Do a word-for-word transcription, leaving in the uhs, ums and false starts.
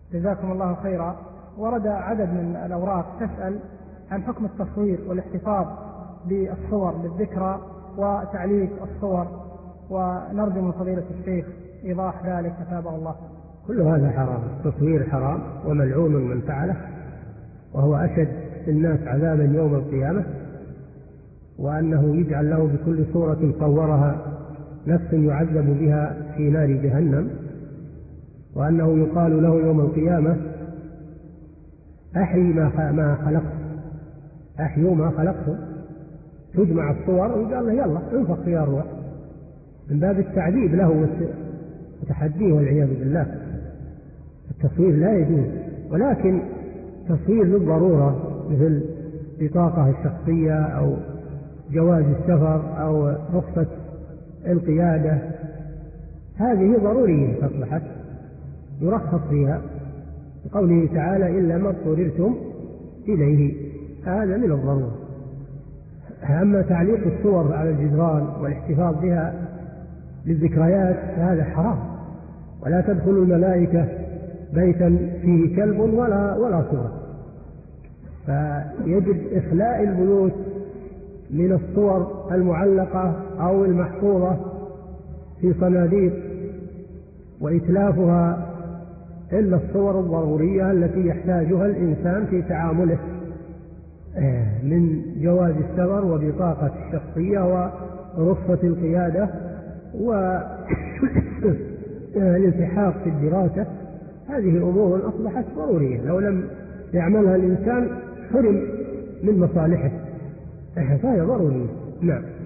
جزاكم الله خيرا. ورد عدد من الأوراق تسأل عن حكم التصوير والاحتفاظ بالصور للذكرى وتعليق الصور، ونرجو من فضيلة الشيخ إيضاح ذلك أثابه الله. كل هذا حرام، التصوير حرام وملعون من فعله، وهو أشد الناس عذابا يوم القيامة، وأنه يجعل له بكل صورة صورها نفس يعذب بها في نار جهنم، وأنه يقال له يوم القيامة أحي ما خلقت، أحيوا ما خلقته، تجمع الصور وقال له يلا انفخ فيها الروح، من باب التعذيب له وتحديه والعياذ بالله. التصوير لا يجوز، ولكن تصوير للضرورة مثل بطاقة الشخصية أو جواز السفر أو رخصة القيادة، هذه ضرورية أصبحت يرخص فيها بقوله تعالى إلا ما اضطررتم إليه، هذا من الضرورة. أما تعليق الصور على الجدران والاحتفاظ بها للذكريات هذا حرام، ولا تدخل الملائكة بيتا فيه كلب ولا ولا صورة، فيجب إخلاء البيوت من الصور المعلقة أو المحفوظة في صناديق وإتلافها إلا الصور الضرورية التي يحتاجها الإنسان في تعامله من جواز السفر وبطاقة الشخصية ورخصة القيادة والالتحاق في الدراسة. هذه أمور أصبحت ضرورية، لو لم يعملها الإنسان حرم من مصالحه، فهي ضرورية. نعم.